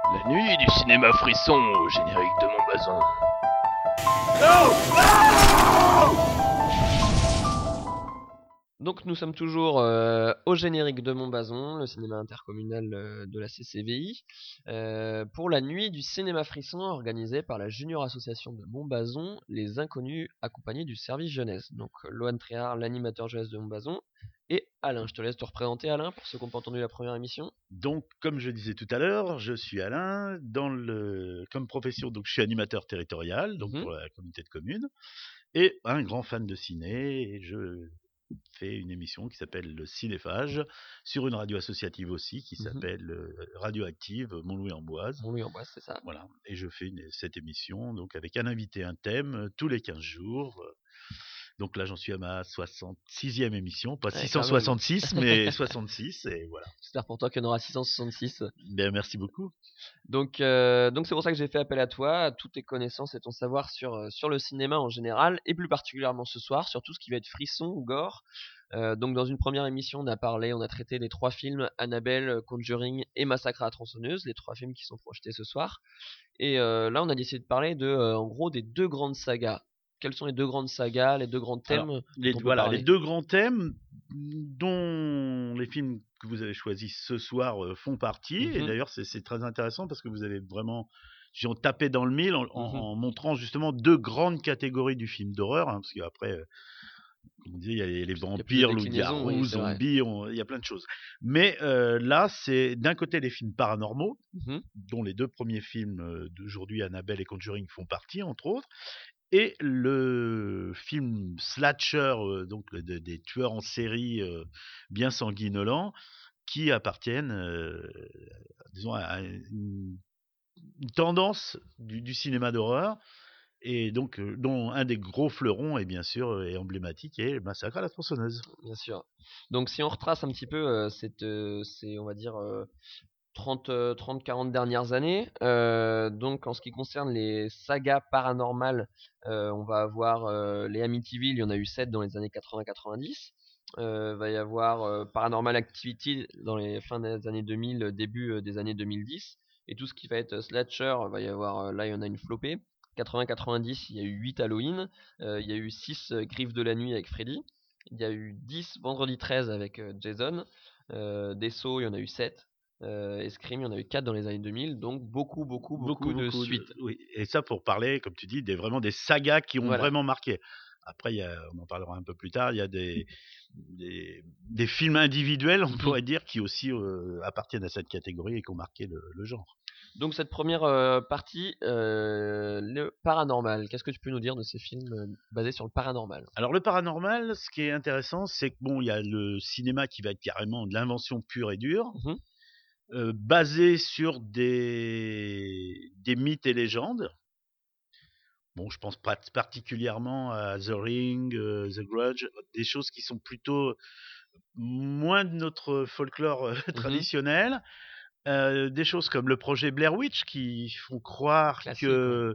La nuit du cinéma frisson au générique de Montbazon. Donc nous sommes toujours au générique de Montbazon, le cinéma intercommunal de la CCVI, pour la nuit du cinéma frisson organisée par la Junior Association de Montbazon, les Inconnus accompagnés du service jeunesse. Donc Lohan Tréhard, l'animateur jeunesse de Montbazon, et Alain. Je te laisse te représenter, Alain, pour ceux qui n'ont pas entendu la première émission. Donc, comme je disais tout à l'heure, je suis Alain. Comme profession, donc, je suis animateur territorial, donc pour la communauté de communes, et un grand fan de ciné. Et je fais une émission qui s'appelle le Cinéphage, sur une radio associative aussi, qui s'appelle Radioactive Montlouis-en-Boise. Montlouis-en-Boise, c'est ça. Voilà. Et je fais cette émission donc avec un invité, un thème, tous les 15 jours. Donc là, j'en suis à ma 66e émission, pas Ouais, 666, mais 66, et voilà. J'espère pour toi qu'il y en aura 666. Ben, merci beaucoup. Donc c'est pour ça que j'ai fait appel à toi, à toutes tes connaissances et ton savoir sur le cinéma en général, et plus particulièrement ce soir, sur tout ce qui va être frisson, gore. Donc dans une première émission, on a traité des 3 films, Annabelle, Conjuring et Massacre à la tronçonneuse, les 3 films qui sont projetés ce soir. Et là, on a décidé de parler en gros, des 2 grandes sagas. Quelles sont les 2 grandes sagas, les 2 grands thèmes Alors, dont on peut parler les 2 grands thèmes dont les films que vous avez choisis ce soir font partie. Et d'ailleurs, c'est très intéressant parce que vous avez vraiment tapé dans le mille en montrant justement 2 grandes catégories du film d'horreur. Hein, parce qu'après, comme on dit, il y a les vampires, loups-garous, zombies, il y a plein de choses. Mais là, c'est d'un côté les films paranormaux, dont les 2 premiers films d'aujourd'hui, Annabelle et Conjuring, font partie, entre autres. Et le film slasher, donc des tueurs en série bien sanguinolents, qui appartiennent, disons, à une tendance du cinéma d'horreur, et donc dont un des gros fleurons est bien sûr et emblématique est Massacre à la tronçonneuse. Bien sûr. Donc si on retrace un petit peu on va dire 30-40 dernières années. Donc en ce qui concerne les sagas paranormales, on va avoir les Amityville, il y en a eu 7 dans les années 80-90. Va y avoir Paranormal Activity dans les fins des années 2000, début des années 2010. Et tout ce qui va être slasher, va y avoir, là il y en a une flopée. 80-90, il y a eu 8 Halloween, il y a eu 6 Griffes de la nuit avec Freddy, il y a eu 10 Vendredi 13 avec Jason, des Sauts, il y en a eu 7. Scream, il y en a eu 4 dans les années 2000, donc beaucoup de suites. Oui. Et ça pour parler, comme tu dis, vraiment des sagas qui ont vraiment marqué. Après, on en parlera un peu plus tard, il y a des films individuels, on pourrait dire, qui aussi appartiennent à cette catégorie et qui ont marqué le genre. Donc cette première partie, le paranormal, qu'est-ce que tu peux nous dire de ces films basés sur le paranormal? Alors le paranormal, ce qui est intéressant, c'est que il y a le cinéma qui va être carrément de l'invention pure et dure, basé sur des mythes et légendes. Bon, je pense particulièrement à The Ring, The Grudge, des choses qui sont plutôt moins de notre folklore traditionnel. Des choses comme le projet Blair Witch qui font croire que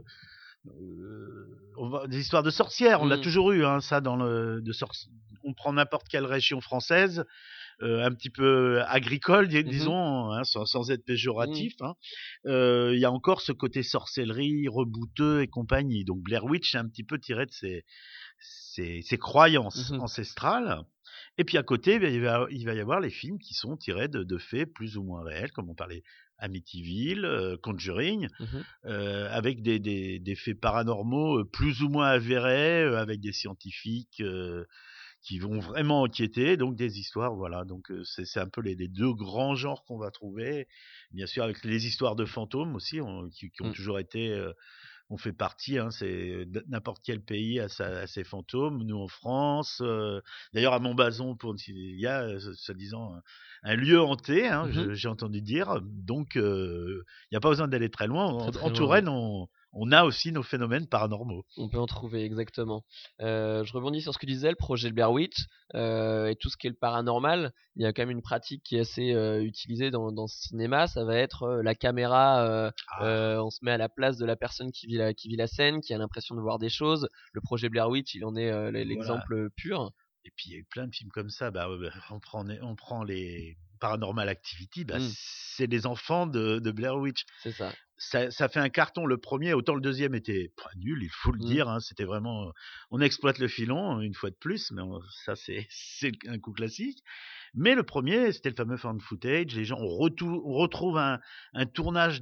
des histoires de sorcières, on l'a toujours eu, hein, ça on prend n'importe quelle région française, un petit peu agricole, disons, hein, sans être péjoratif. Il y a encore ce côté sorcellerie, rebouteux et compagnie. Donc Blair Witch est un petit peu tiré de ses croyances ancestrales. Et puis à côté, il va y avoir les films qui sont tirés de faits plus ou moins réels, comme on parlait Amityville, Conjuring, avec des faits paranormaux plus ou moins avérés, avec des scientifiques qui vont vraiment enquêter, donc des histoires, voilà. Donc c'est un peu les 2 grands genres qu'on va trouver. Bien sûr, avec les histoires de fantômes aussi, qui ont toujours été... on fait partie, hein, c'est n'importe quel pays a ses fantômes. Nous en France, d'ailleurs à Montbazon, il y a soi-disant un lieu hanté, hein, j'ai entendu dire. Donc il n'y a pas besoin d'aller très loin. En Touraine, on a aussi nos phénomènes paranormaux. On peut en trouver, exactement. Je rebondis sur ce que tu disais, le projet Blair Witch, et tout ce qui est le paranormal. Il y a quand même une pratique qui est assez utilisée dans ce cinéma, ça va être la caméra, on se met à la place de la personne qui vit la scène, qui a l'impression de voir des choses. Le projet Blair Witch, il en est l'exemple pur. Et puis il y a eu plein de films comme ça. On prend Paranormal Activity, Mmh. c'est les enfants de Blair Witch. C'est ça. Ça fait un carton le premier, autant le deuxième était pas nul, il faut le Mmh. dire, hein, c'était vraiment, on exploite le filon une fois de plus, mais ça c'est un coup classique. Mais le premier, c'était le fameux found footage. Les gens, on retrouve un tournage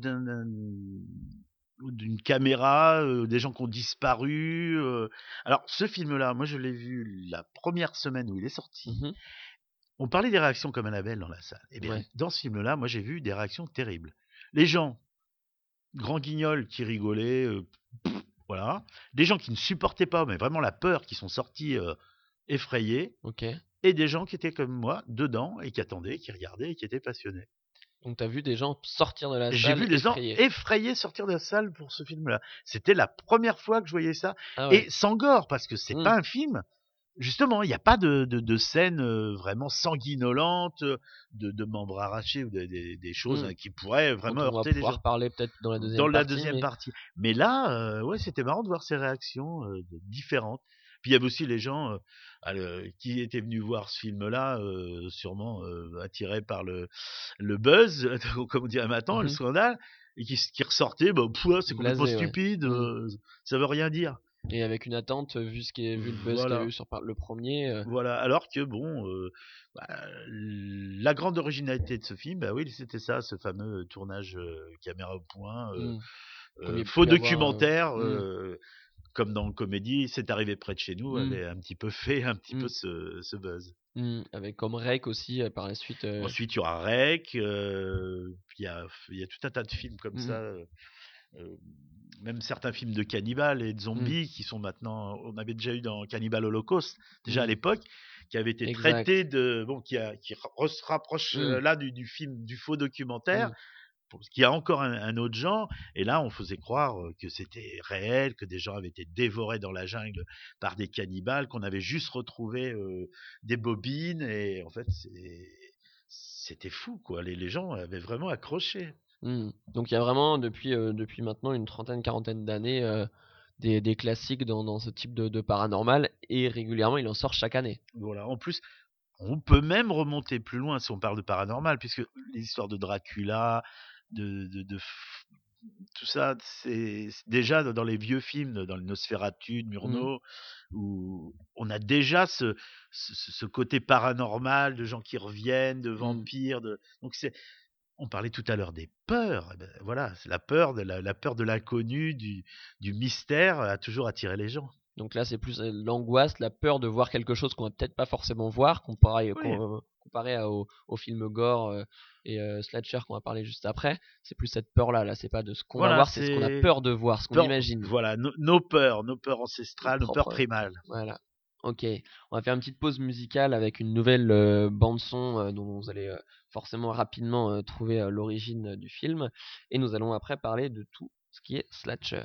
d'une caméra, des gens qui ont disparu. Alors ce film-là, moi je l'ai vu la première semaine où il est sorti. Mmh. On parlait des réactions comme Annabelle dans la salle. Eh bien, Ouais. dans ce film-là, moi j'ai vu des réactions terribles. Les gens, grands guignols qui rigolaient, voilà. Des gens qui ne supportaient pas, mais vraiment la peur, qui sont sortis effrayés. OK. Et des gens qui étaient comme moi, dedans, et qui attendaient, qui regardaient, et qui étaient passionnés. Donc tu as vu des gens sortir de la J'ai salle vu des gens effrayés. effrayés sortir de la salle pour ce film-là. C'était la première fois que je voyais ça. Ah ouais. Et sans gore, parce que c'est Mmh. pas un film. Justement, il n'y a pas de scène vraiment sanguinolente, de membres arrachés ou des choses Mmh. qui pourraient Dont vraiment on va heurter les pouvoir gens. parler peut-être dans la deuxième Dans la partie, deuxième mais partie. Mais là, ouais, c'était marrant de voir ces réactions différentes. Puis il y avait aussi les gens qui étaient venus voir ce film-là, sûrement attirés par le buzz, comme on dirait maintenant, le Mmh. scandale, et qui ressortaient, c'est complètement Blasés, ouais. stupide, Mmh. ça veut rien dire. Et avec une attente, vu le buzz qu'il y a Voilà. eu sur le premier. Voilà, alors que bon, la grande originalité de ce film, oui, c'était ça, ce fameux tournage caméra au point, Mmh. Comme il y a faux pu y avoir, documentaire, mmh. comme dans Comédie, c'est arrivé près de chez nous, Mmh. avait un petit peu fait un petit peu Mmh. ce buzz. Avec comme Rec aussi par la suite. Ensuite, il y aura Rec, puis il y a tout un tas de films comme Mmh. ça. Même certains films de cannibales et de zombies qui sont maintenant, on avait déjà eu dans Cannibal Holocaust déjà à Mmh. l'époque, qui avait été Exact. traité qui se rapproche Mmh. là du film, du faux documentaire, Mmh. qui a encore un autre genre. Et là, on faisait croire que c'était réel, que des gens avaient été dévorés dans la jungle par des cannibales, qu'on avait juste retrouvé des bobines. Et en fait, c'était fou, quoi. Les gens avaient vraiment accroché. Mmh. Donc il y a vraiment depuis maintenant une trentaine, quarantaine d'années des classiques dans ce type de paranormal, et régulièrement il en sort chaque année. Voilà. En plus, on peut même remonter plus loin si on parle de paranormal, puisque les histoires de Dracula, tout ça, c'est déjà dans les vieux films, dans le Nosferatu de Mmh. Murnau, où on a déjà ce côté paranormal, de gens qui reviennent, de Mmh. vampires. Donc on parlait tout à l'heure des peurs. Eh ben, voilà, c'est la peur la peur de l'inconnu, du mystère a toujours attiré les gens. Donc là c'est plus l'angoisse, la peur de voir quelque chose qu'on va peut-être pas forcément voir, comparé Oui. au film gore et slasher qu'on va parler juste après. C'est plus cette peur là c'est pas de ce qu'on va Voilà, voir, c'est ce qu'on a peur de voir, ce qu'on imagine. Voilà, nos peurs ancestrales, nos peurs Propre. primales. Voilà. Ok, on va faire une petite pause musicale avec une nouvelle bande son dont vous allez forcément rapidement trouver l'origine du film, et nous allons après parler de tout ce qui est slasher.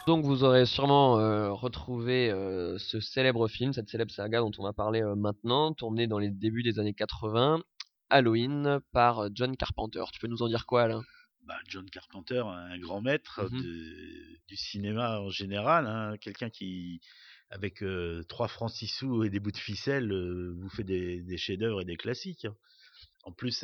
Donc vous aurez sûrement retrouvé ce célèbre film, cette célèbre saga dont on va parler maintenant, tournée dans les débuts des années 80, Halloween, par John Carpenter. Tu peux nous en dire quoi, Alain? John Carpenter, un grand maître Mhm. du cinéma en général, hein, quelqu'un qui, avec 3 francs 6 sous et des bouts de ficelle, vous fait des chefs-d'œuvre et des classiques, hein. En plus,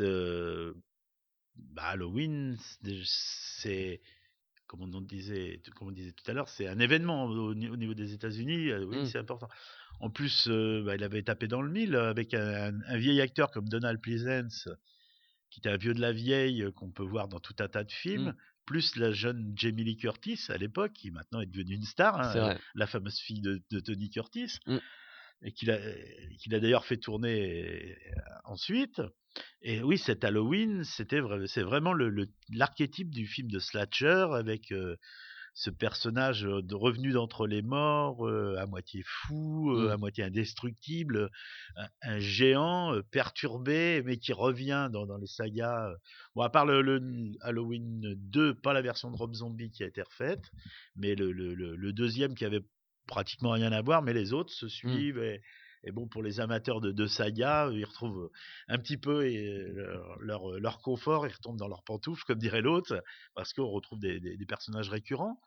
Halloween, c'est comme on disait tout à l'heure, c'est un événement au niveau des États-Unis. Oui, Mm. c'est important. En plus, il avait tapé dans le mille avec un vieil acteur comme Donald Pleasence, qui était un vieux de la vieille qu'on peut voir dans tout un tas de films, Mm. plus la jeune Jamie Lee Curtis à l'époque, qui maintenant est devenue une star, C'est hein, vrai. la fameuse fille de Tony Curtis, Mm. et qu'il a d'ailleurs fait tourner ensuite. Et oui, cet Halloween, c'est vraiment l'archétype du film de slasher avec ce personnage revenu d'entre les morts, à moitié fou, Mm. à moitié indestructible, un géant perturbé, mais qui revient dans les sagas. Bon, à part le Halloween 2, pas la version de Rob Zombie qui a été refaite, mais le deuxième qui avait pratiquement rien à voir, mais les autres se Mm. suivent. Et bon, pour les amateurs de saga, ils retrouvent un petit peu leur confort, ils retombent dans leurs pantoufles, comme dirait l'autre, parce qu'on retrouve des personnages récurrents.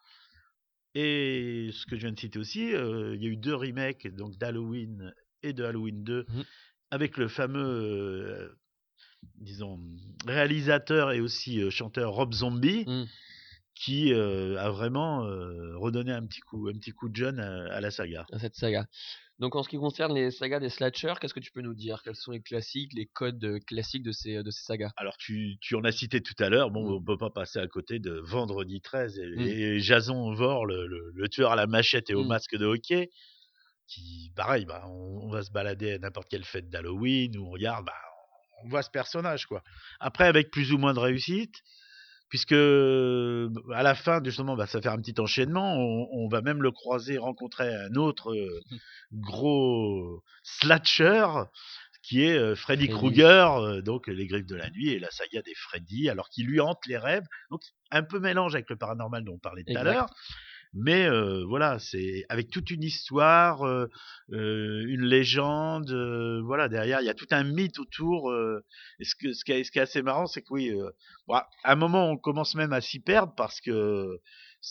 Et ce que je viens de citer aussi, il y a eu 2 remakes donc d'Halloween et de Halloween 2 Mm. avec le fameux, disons, réalisateur et aussi chanteur Rob Zombie, Mm. qui a vraiment redonné un petit coup de jeune à la saga. À cette saga. Donc en ce qui concerne les sagas des slashers, qu'est-ce que tu peux nous dire? Quels sont les classiques, les codes classiques de ces sagas? Alors tu en as cité tout à l'heure, bon, Mm. on peut pas passer à côté de Vendredi 13 Mm. et Jason Voorhees, le tueur à la machette et au Mm. masque de hockey, qui pareil, on va se balader à n'importe quelle fête d'Halloween où on regarde, on voit ce personnage, quoi. Après, avec plus ou moins de réussite, puisque à la fin, justement, ça va faire un petit enchaînement. On va même le croiser, rencontrer un autre gros slasher qui est Freddy Freddy. Krueger, donc Les Griffes de la Nuit et la saga des Freddy, alors qu'il lui hante les rêves. Donc un peu mélange avec le paranormal dont on parlait tout à Exact. l'heure. Mais voilà, c'est avec toute une histoire, une légende, voilà, derrière, il y a tout un mythe autour. Et ce qui est assez marrant, c'est que oui, à un moment, on commence même à s'y perdre parce que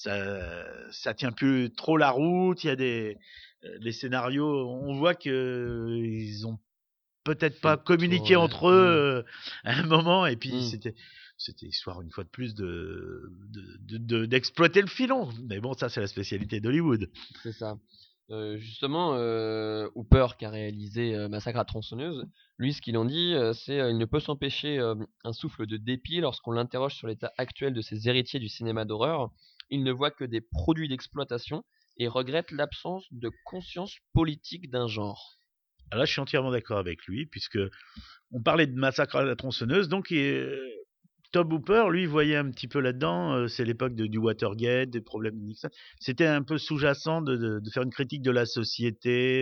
ça tient plus trop la route. Il y a les scénarios, on voit que ils ont peut-être Fait pas le tour, communiqué ouais. entre eux à un moment, et puis Mm. c'était histoire une fois de plus d'exploiter le filon. Mais bon, ça c'est la spécialité d'Hollywood. C'est ça. Justement, Hooper, qui a réalisé Massacre à la tronçonneuse, lui, ce qu'il en dit, c'est il ne peut s'empêcher un souffle de dépit lorsqu'on l'interroge sur l'état actuel de ses héritiers du cinéma d'horreur. Il ne voit que des produits d'exploitation et regrette l'absence de conscience politique d'un genre. Alors là, je suis entièrement d'accord avec lui, puisque on parlait de Massacre à la tronçonneuse, donc Tom Hooper, lui, voyait un petit peu là-dedans, c'est l'époque du Watergate, des problèmes de Nixon. C'était un peu sous-jacent de faire une critique de la société,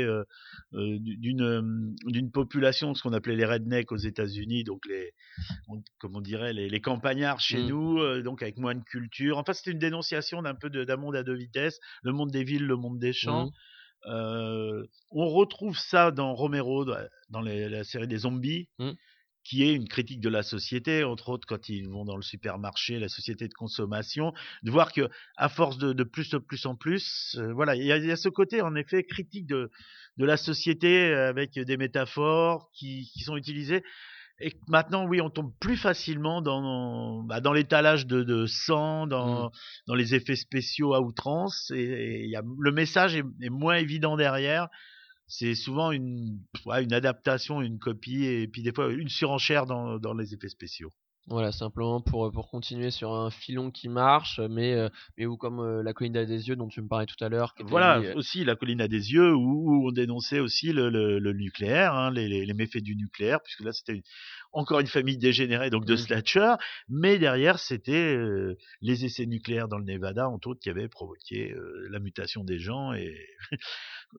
d'une population, ce qu'on appelait les rednecks aux États-Unis, donc comme on dirait, les campagnards chez Mm. nous, donc avec moins de culture. Enfin, c'était une dénonciation d'un peu d'un monde à 2 vitesses, le monde des villes, le monde des champs. Mm. On retrouve ça dans Romero, dans la série des zombies, Mm. qui est une critique de la société, entre autres quand ils vont dans le supermarché, la société de consommation, de voir que à force de plus en plus, voilà, il y a ce côté en effet critique de la société avec des métaphores qui sont utilisées. Et maintenant, oui, on tombe plus facilement dans l'étalage de sang, Mm. dans les effets spéciaux à outrance, et le message est moins évident derrière. C'est souvent une adaptation, une copie, et puis des fois une surenchère dans les effets spéciaux. Voilà, simplement pour continuer sur un filon qui marche, mais où comme La colline des yeux dont tu me parlais tout à l'heure, qui était Voilà, lui, aussi La colline à des yeux, où on dénonçait aussi le nucléaire, hein, les méfaits du nucléaire, puisque là c'était encore une famille dégénérée, donc de Mm. slasher, mais derrière c'était les essais nucléaires dans le Nevada, entre autres, qui avaient provoqué la mutation des gens, et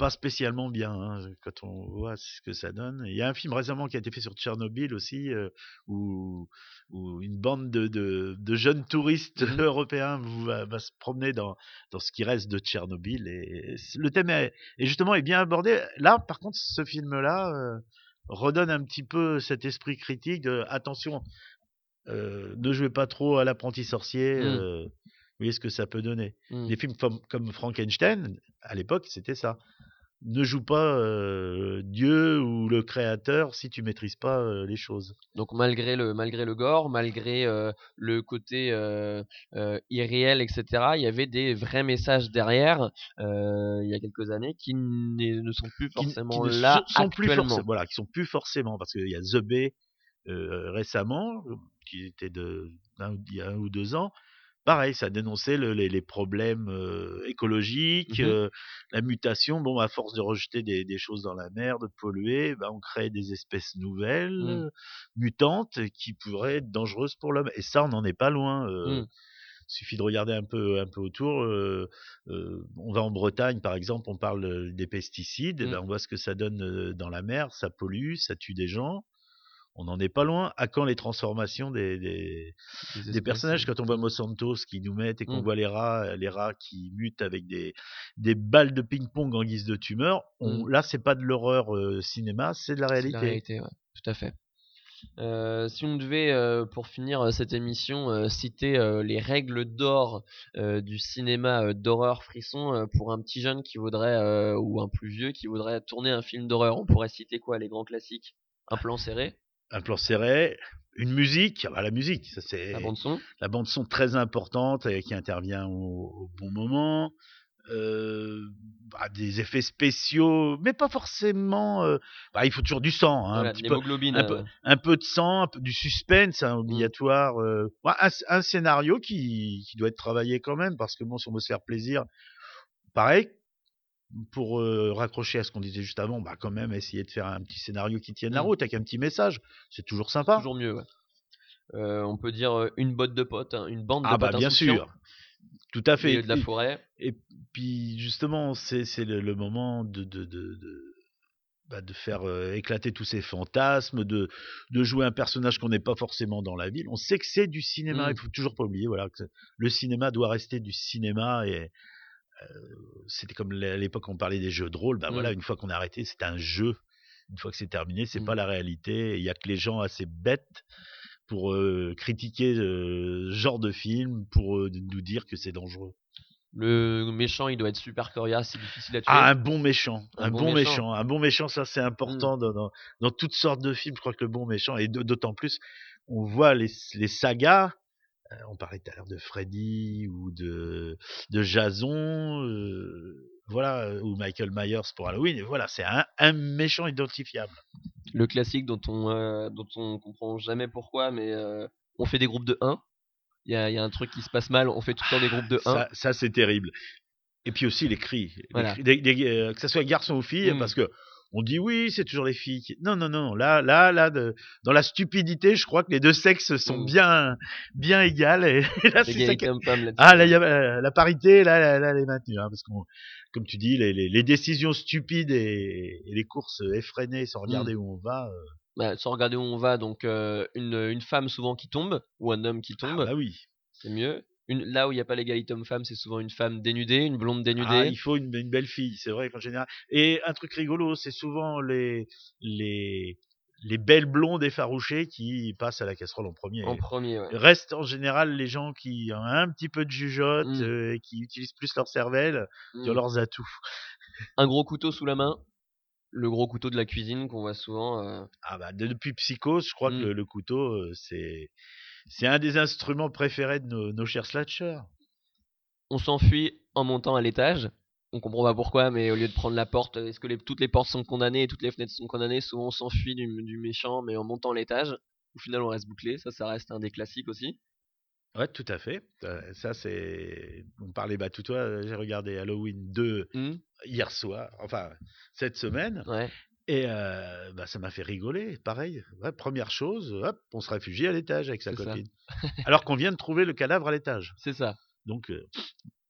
pas spécialement bien, hein, quand on voit ce que ça donne. Il y a un film récemment qui a été fait sur Tchernobyl aussi, où une bande de jeunes touristes Mhm. européens va se promener dans ce qui reste de Tchernobyl et le thème est justement est bien abordé. Là, par contre, ce film-là redonne un petit peu cet esprit critique de attention, ne jouez pas trop à l'apprenti sorcier, Mm. vous voyez ce que ça peut donner. Mm. Des films comme Frankenstein, à l'époque, c'était ça. Ne joue pas Dieu ou le créateur si tu maîtrises pas les choses. Donc malgré le gore, malgré le côté irréel, etc., il y avait des vrais messages derrière il y a quelques années qui ne sont plus Qui forcément ne là sont plus actuellement. voilà, qui sont plus forcément, parce qu'il y a The Bay récemment, qui était il y a 1 ou 2 ans. Pareil, ça dénonçait les problèmes écologiques, Mhm. la mutation. Bon, à force de rejeter des choses dans la mer, de polluer, on crée des espèces nouvelles, Mm. mutantes, qui pourraient être dangereuses pour l'homme. Et ça, on n'en est pas loin. Mm. Suffit de regarder un peu autour. On va en Bretagne, par exemple, on parle des pesticides. Mm. On voit ce que ça donne dans la mer. Ça pollue, ça tue des gens. On n'en est pas loin. À quand les transformations Des des espèces. personnages? Quand on voit Monsanto, ce qu'ils nous mettent, et qu'on Mm. voit les rats qui mutent avec des balles de ping-pong en guise de tumeur, Mm. là, c'est pas de l'horreur cinéma, c'est de la C'est la réalité. réalité, ouais, tout à fait. Si on devait, pour finir cette émission, citer les règles d'or du cinéma d'horreur frisson pour un petit jeune qui voudrait, ou un plus vieux qui voudrait tourner un film d'horreur, on pourrait citer quoi? Les grands classiques? Un plan serré, Un plan serré, une musique, la musique, ça la c'est bande son. la bande son très importante et qui intervient au bon moment. Des effets spéciaux, mais pas forcément. Il faut toujours du sang, hein, un Voilà, de petit peu, l'hémoglobine. un peu de sang, un peu du suspense, hein, Mmh. obligatoire. Un scénario qui doit être travaillé quand même, parce que bon, si on veut se faire plaisir, pareil. Pour raccrocher à ce qu'on disait juste avant, quand même essayer de faire un petit scénario qui tienne la Mmh. route avec un petit message, c'est toujours C'est sympa. toujours mieux, ouais. On peut dire, une botte de potes, hein, une bande de potes Bien insouciants sûr, tout à au fait. milieu de la forêt. Et puis justement, c'est le moment de faire éclater tous ces fantasmes, de jouer un personnage qu'on n'est pas forcément dans la ville. On sait que c'est du cinéma, Mmh. il faut toujours pas oublier, voilà, que le cinéma doit rester du cinéma. Et c'était comme à l'époque on parlait des jeux de rôle, voilà, Mmh. une fois qu'on a arrêté, c'est un jeu. Une fois que c'est terminé, c'est Mmh. pas la réalité. Il y a que les gens assez bêtes pour critiquer ce genre de film, pour nous dire que c'est dangereux. Le méchant, il doit être super coriace, c'est difficile à tuer. Un bon méchant, Un bon méchant. un bon méchant, ça c'est Mmh. important dans toutes sortes de films. Je crois que le bon méchant, et d'autant plus, on voit les sagas. On parlait tout à l'heure de Freddy ou de Jason, voilà, ou Michael Myers pour Halloween. Et voilà, c'est un méchant identifiable. Le classique dont on comprend jamais pourquoi, mais on fait des groupes de 1. Il y a un truc qui se passe mal, on fait tout le temps des groupes de 1. Ça c'est terrible. Et puis aussi les cris, Voilà. que ça soit garçon ou fille, parce que on dit oui, c'est toujours les filles. Non, là, dans la stupidité, je crois que les deux sexes sont bien égales. Et là, c'est ça. Là, il y a la parité, là, elle est maintenue, hein, parce que, comme tu dis, les décisions stupides et les courses effrénées sans regarder où on va. Sans regarder où on va, donc une femme souvent qui tombe, ou un homme qui tombe, Oui. c'est mieux. Là où il n'y a pas l'égalité homme-femme, c'est souvent une femme dénudée, une blonde dénudée. Il faut une belle fille, c'est vrai qu'en général. Et un truc rigolo, c'est souvent les belles blondes effarouchées qui passent à la casserole en premier. En premier, ouais. Restent en général les gens qui ont un petit peu de jugeote, et qui utilisent plus leur cervelle, qui ont leurs atouts. Un gros couteau sous la main, le gros couteau de la cuisine qu'on voit souvent. Depuis Psychose, je crois que le couteau, c'est un des instruments préférés de nos chers slashers. On s'enfuit en montant à l'étage. On comprend pas pourquoi, mais au lieu de prendre la porte, est-ce que toutes les portes sont condamnées et toutes les fenêtres sont condamnées? Souvent on s'enfuit du méchant, mais en montant l'étage. Au final on reste bouclé, ça reste un des classiques aussi. Ouais, tout à fait. Ça c'est... On parlait, tout toi, j'ai regardé Halloween 2 hier soir, enfin cette semaine. Ouais. Et ça m'a fait rigoler, pareil. Ouais, première chose, hop, on se réfugie à l'étage avec sa copine. Alors qu'on vient de trouver le cadavre à l'étage. C'est ça. Donc,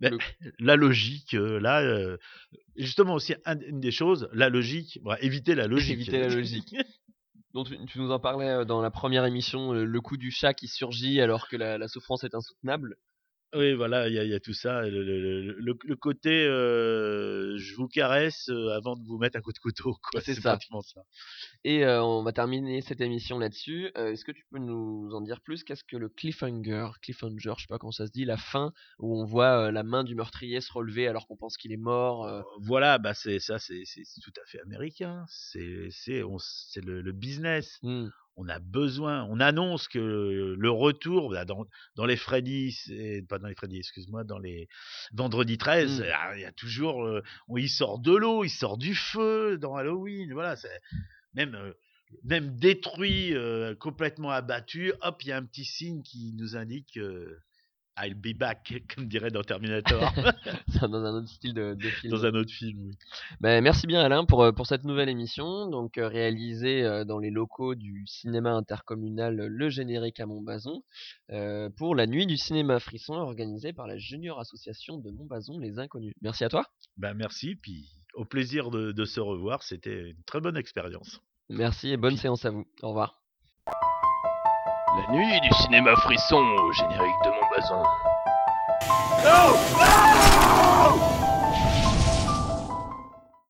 Ben, la logique, là, justement aussi une des choses, la logique, éviter la logique. Éviter la logique. Donc tu nous en parlais dans la première émission, le coup du chat qui surgit alors que la souffrance est insoutenable. Oui, voilà, il y a tout ça. Le côté je vous caresse avant de vous mettre un coup de couteau, quoi. C'est C'est ça. pratiquement ça. Et on va terminer cette émission là-dessus. Est-ce que tu peux nous en dire plus? Qu'est-ce que le cliffhanger, je sais pas comment ça se dit, la fin où on voit la main du meurtrier se relever alors qu'on pense qu'il est mort. Voilà, bah c'est tout à fait américain. C'est le business. On a besoin, on annonce que le retour dans les Freddy, pas dans les Freddy, excuse-moi, dans les Vendredi 13, il y a toujours, il sort de l'eau, il sort du feu dans Halloween, voilà, c'est même détruit, complètement abattu, hop, il y a un petit signe qui nous indique I'll be back, comme dirait dans Terminator. Dans un autre style de film. Dans un autre film, oui. Merci bien Alain pour cette nouvelle émission, donc réalisée dans les locaux du cinéma intercommunal Le Générique à Montbazon, pour la nuit du cinéma frisson organisée par la Junior Association de Montbazon Les Inconnus. Merci à toi. Merci, puis au plaisir de se revoir, c'était une très bonne expérience. Merci et bonne séance à vous. Au revoir. La nuit du cinéma frisson au générique de Montbazon. Non!